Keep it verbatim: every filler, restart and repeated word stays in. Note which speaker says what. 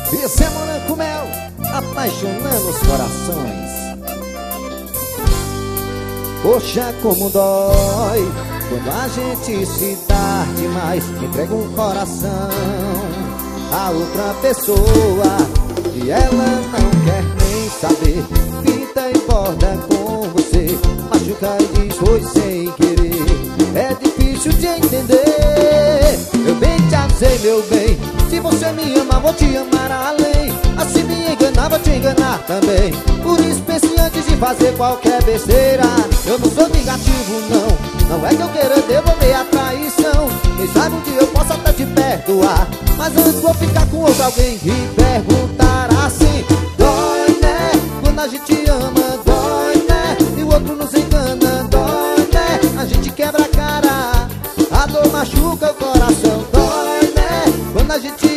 Speaker 1: Esse é Morango Mel, apaixonando os corações. Poxa, como dói quando a gente se dá demais, entrega um coração a outra pessoa e ela não quer nem saber. Pinta e borda com você, machuca e diz foi sem querer. É difícil de entender. Eu bem te avisei, meu bem, se você me ama, vou te amar além. Assim me enganar, vou te enganar também. Por isso pense antes de fazer qualquer besteira. Eu não sou vingativo, não. Não é que eu queira devolver a traição. Quem sabe um dia eu posso até te perdoar, mas antes vou ficar com outro alguém e perguntar assim: dói, né? Quando a gente ama, dói, né? E o outro nos engana, dói, né? A gente quebra a cara, a dor machuca o coração, dói, né? Quando a gente